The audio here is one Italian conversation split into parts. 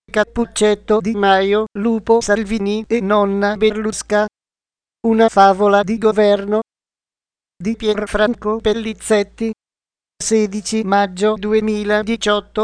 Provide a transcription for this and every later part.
Cappuccetto Di Maio, Lupo Salvini e nonna Berlusca. Una favola di governo di Pierfranco Pellizzetti. 16 maggio 2018.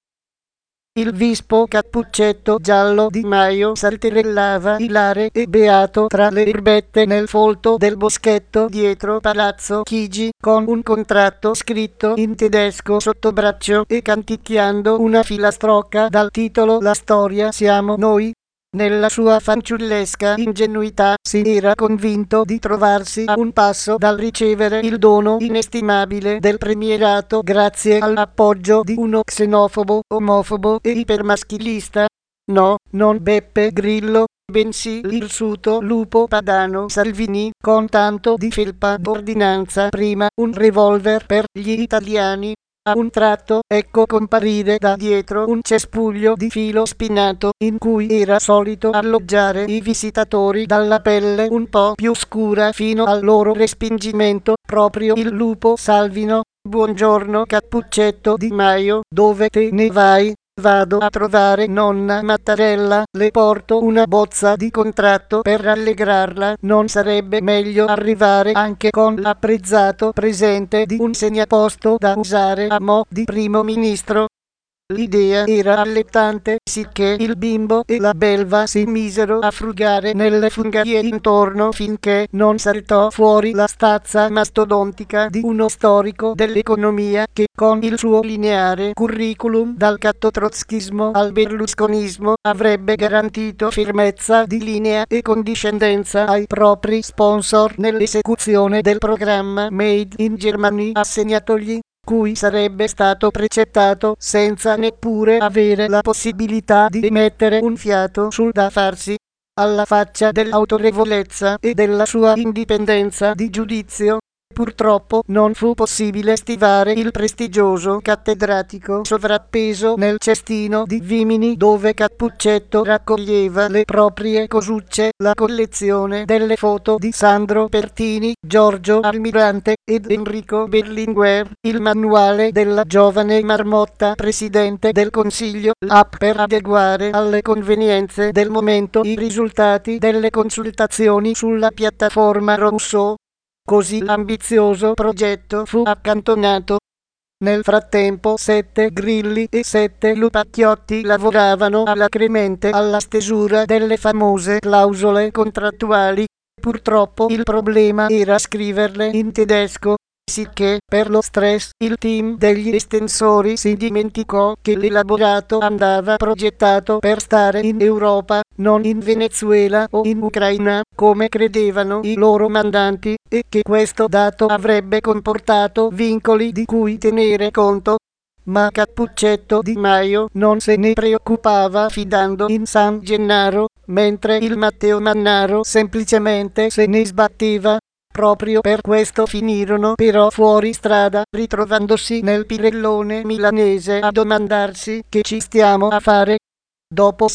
Il vispo Cappuccetto Giallo Di Maio salterellava ilare e beato tra le erbette nel folto del boschetto dietro Palazzo Chigi, con un contratto scritto in tedesco sotto braccio e canticchiando una filastrocca dal titolo La storia siamo noi. Nella sua fanciullesca ingenuità si era convinto di trovarsi a un passo dal ricevere il dono inestimabile del premierato grazie all'appoggio di uno xenofobo, omofobo e ipermaschilista. No, non Beppe Grillo, bensì l'irsuto lupo padano Salvini, con tanto di felpa d'ordinanza prima un revolver per gli italiani. A un tratto ecco comparire da dietro un cespuglio di filo spinato in cui era solito alloggiare i visitatori dalla pelle un po' più scura fino al loro respingimento, proprio il lupo Salvino. Buongiorno Cappuccetto Di Maio, dove te ne vai? Vado a trovare nonna Mattarella, le porto una bozza di contratto per rallegrarla. Non sarebbe meglio arrivare anche con l'apprezzato presente di un segnaposto da usare a mo' di primo ministro? L'idea era allettante, sicché il bimbo e la belva si misero a frugare nelle fungaie intorno finché non saltò fuori la stazza mastodontica di uno storico dell'economia che, con il suo lineare curriculum dal cattotrotskismo al berlusconismo, avrebbe garantito fermezza di linea e condiscendenza ai propri sponsor nell'esecuzione del programma Made in Germany assegnatogli, cui sarebbe stato precettato senza neppure avere la possibilità di emettere un fiato sul da farsi. Alla faccia dell'autorevolezza e della sua indipendenza di giudizio, purtroppo non fu possibile stivare il prestigioso cattedratico sovrappeso nel cestino di vimini dove Cappuccetto raccoglieva le proprie cosucce, la collezione delle foto di Sandro Pertini, Giorgio Almirante ed Enrico Berlinguer, il manuale della giovane marmotta presidente del Consiglio, l'app per adeguare alle convenienze del momento i risultati delle consultazioni sulla piattaforma Rousseau. Così l'ambizioso progetto fu accantonato. Nel frattempo 7 grilli e 7 lupacchiotti lavoravano alacremente alla stesura delle famose clausole contrattuali. Purtroppo il problema era scriverle in tedesco, sicché per lo stress il team degli estensori si dimenticò che l'elaborato andava progettato per stare in Europa, non in Venezuela o in Ucraina, come credevano i loro mandanti, e che questo dato avrebbe comportato vincoli di cui tenere conto. Ma Cappuccetto Di Maio non se ne preoccupava fidando in San Gennaro, mentre il Matteo Mannaro semplicemente se ne sbatteva. Proprio per questo finirono però fuori strada, ritrovandosi nel Pirellone milanese a domandarsi che ci stiamo a fare. Dopo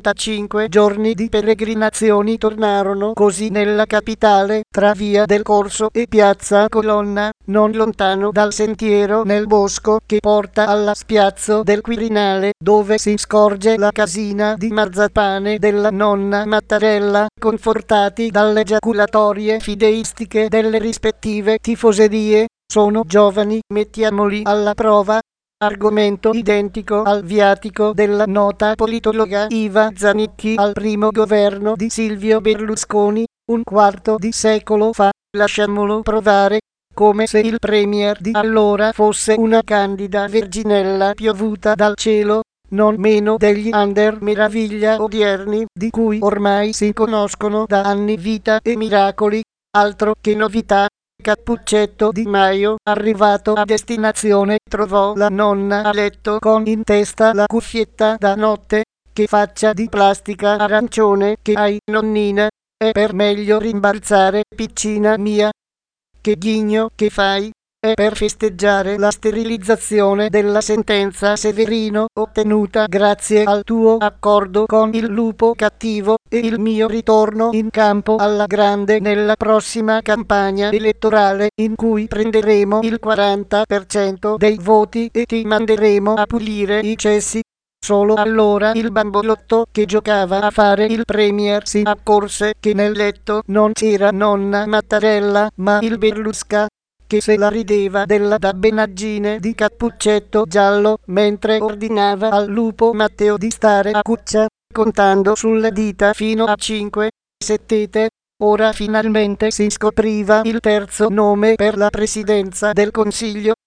75 giorni di peregrinazioni tornarono così nella capitale, tra via del Corso e piazza Colonna, non lontano dal sentiero nel bosco che porta alla spiazzo del Quirinale, dove si scorge la casina di marzapane della nonna Mattarella, confortati dalle giaculatorie fideistiche delle rispettive tifoserie. Sono giovani, mettiamoli alla prova. Argomento identico al viatico della nota politologa Iva Zanicchi al primo governo di Silvio Berlusconi, un quarto di secolo fa, lasciamolo provare, come se il premier di allora fosse una candida verginella piovuta dal cielo, non meno degli under meraviglia odierni, di cui ormai si conoscono da anni vita e miracoli, altro che novità. Cappuccetto Di Maio, arrivato a destinazione, trovò la nonna a letto con in testa la cuffietta da notte. Che faccia di plastica arancione che hai, nonnina? È per meglio rimbalzare, piccina mia. Che ghigno che fai? È per festeggiare la sterilizzazione della sentenza Severino, ottenuta grazie al tuo accordo con il lupo cattivo, e il mio ritorno in campo alla grande nella prossima campagna elettorale, in cui prenderemo il 40% dei voti e ti manderemo a pulire i cessi. Solo allora il bambolotto che giocava a fare il premier si accorse che nel letto non c'era nonna Mattarella, ma il Berlusca, che se la rideva della dabbenaggine di Cappuccetto Giallo mentre ordinava al lupo Matteo di stare a cuccia, contando sulle dita fino a 5. Settete. Ora finalmente si scopriva il terzo nome per la presidenza del Consiglio.